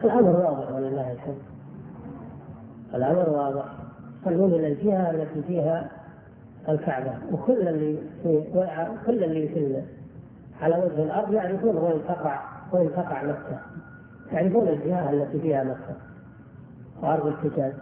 الأمر واضح ولله الحمد، الأمر واضح. يصلون إلى الجهة التي فيها الكعبة، وكل اللي في على وجه الأرض يعرفون وين تقع مكة، يعرفون الجهة التي فيها مكة وأرض الحجاز.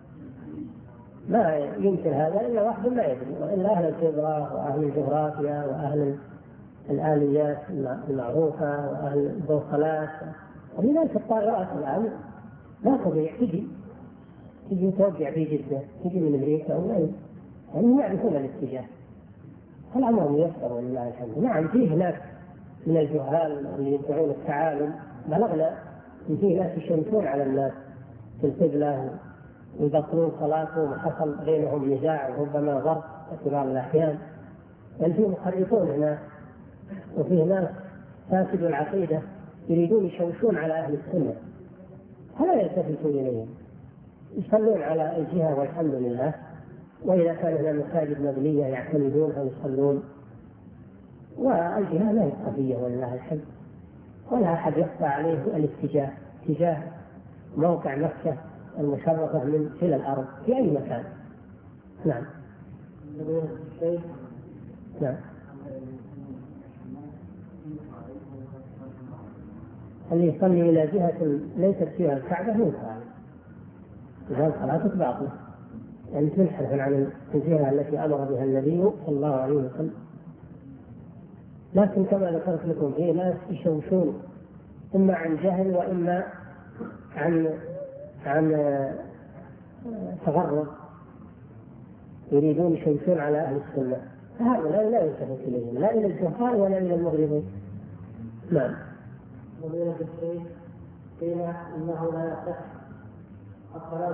ما يمكن هذا إلا واحد لا يدري، وإلا أهل الخبرة وأهل الجغرافيا وأهل الآليات المعروفة وأهل البوصلات. ولذلك الطائرات الآن لا تضيع، تجي توقع في جدة، تجي من أمريكا هم يعرفون الاتجاه. الأمر ميسر ولله الحمد. نعم فيه ناس من الجهال اللي يدعون التعالم، بلغنا إن فيه ناس يشمسون على الناس في القبلة ويبطلون صلاتهم وحصل بينهم نزاع وربما ضرب في بعض الأحيان، بل فيه محرفون هناك، وفيه ناس فاسد العقيدة يريدون يشوشون على أهل السنة، فلا يلتفتون إليهم، يصلون على الجهة والحمد لله. وإذا كان هنا مساجد مبنية يعتمدونها ويصلون، والجهة لا خفية ولله الحمد، ولا أحد يخفى عليه الاتجاه، اتجاه موقع مكة المشرفة من إلى الأرض في أي مكان. نعم. نعم. اللي يصلي إلى جهة ليست فيها الكعبة ينفع، إذا صلاتك باطلة، يعني تنحرف عن الجهة التي أمر بها النبي صلى الله عليه وسلم. لكن كما ذكرت لكم في ناس يشوشون إما عن جهل وإما عن تغرب، يريدون يشوشون على أهل السنة، فهؤلاء لا يلتفت إليهم، لا إلى الجهال ولا إلى المغربين. نعم. ومن الشيء قيل إنه لا يصح الصلاة